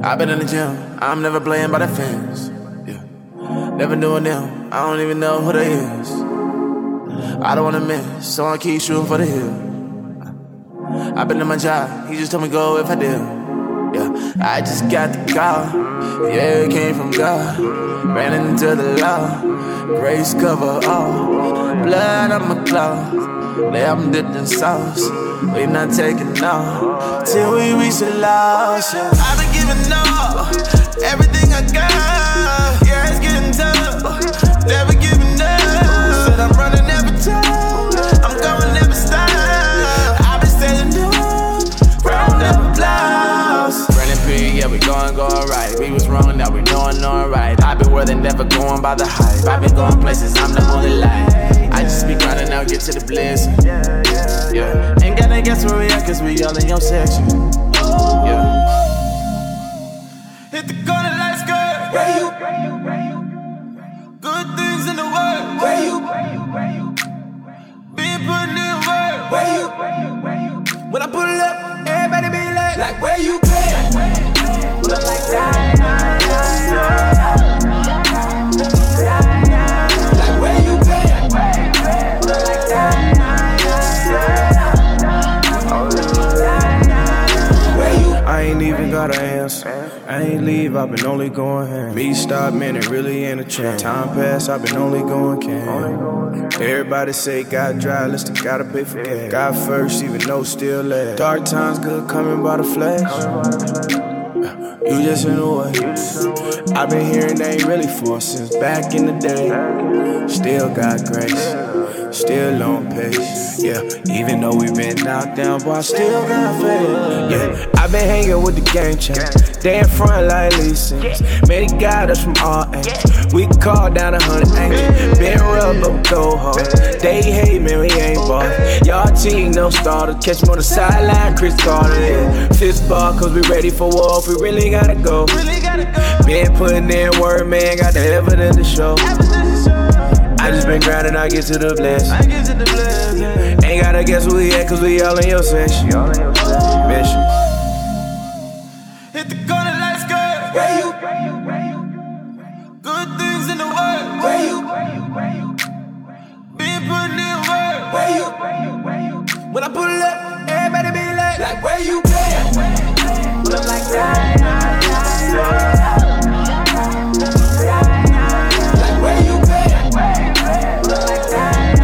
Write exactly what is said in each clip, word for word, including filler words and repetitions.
I've been in the gym, I'm never playing by the fence. Yeah. Never doing them, I don't even know who they is. I don't wanna miss, so I keep shooting for the hill. I've been in my job, he just told me go if I did. Yeah, I just got the call, yeah, it came from God. Ran into the law, grace cover all. Blood on my cloth, lay I'm dipped in sauce. We not taking off till we reach the loss. Yeah. I've been giving up everything I got. Yeah, it's getting tough, never giving up. Said I'm running every time, I'm going never stop. I've been standing up, round never blouse. Running P, yeah, we going, going right. We was wrong, now we doing alright. I've been where they never going by the hype. I've been going places, I'm the only light. I just be grinding now, get to the bliss. Yeah, ain't gotta guess where we at, cause we all in your section. Yeah. Hit the corner, let's go. Where you? Good things in the world. Where you? Been putting in work. Where you? When I pull up, everybody be like, like where you been? Look like that. Like where you been? Look like that. I ain't even got an answer. I ain't leave, I've been only going ham. Me stop, man, it really ain't a chance. Time pass, I've been only going cam. Everybody say God drive, let's gotta pay for gas. God first, even though still last. Dark times good coming by the flash. You just in the way. I've been hearing they ain't really for since back in the day. Still got grace, still on pace. Yeah, even though we been knocked down, but I still got faith. Yeah, I've been hanging with the gang chain. They in front like leasings. Man, he got us from all angles. We call down a hundred angles. Been rub up, go hard. They hate, man, we ain't boss. Y'all team no starter. Catch me on the sideline, Chris Carter. Yeah. Fist ball, cause we ready for war. If we really gotta go. Been putting in work, man, got the evidence to show. I just been grinding, I get to the bless. Ain't gotta guess who we at, cause we all in your section. Mission. Hit the corner, let's go. Where you? Good things in the world. Where you? Been putting in work. Where you? When I pull up, everybody be like, like where you been? Look like that. Like where you been? Look like that.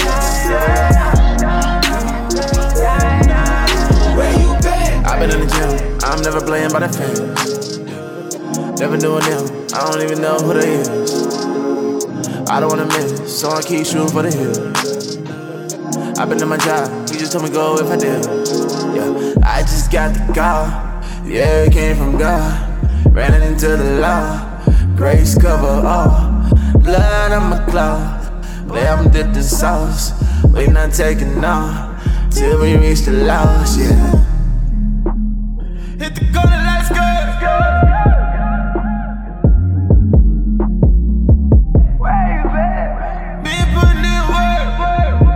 Where you been? I've been in the gym, I'm never playing by the fence. Never doing them, I don't even know who they is. I don't wanna miss, so I keep shooting for the hill. I've been in my job, he just told me go if I did. Yeah, I just got the call, yeah, it came from God. Ran into the law, grace cover all. Blood on my cloth, lay I'm dipped in sauce. We not taking off till we reach the loss, yeah. Hit the corner, let's go.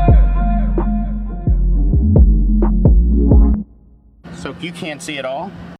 So you can't see it all?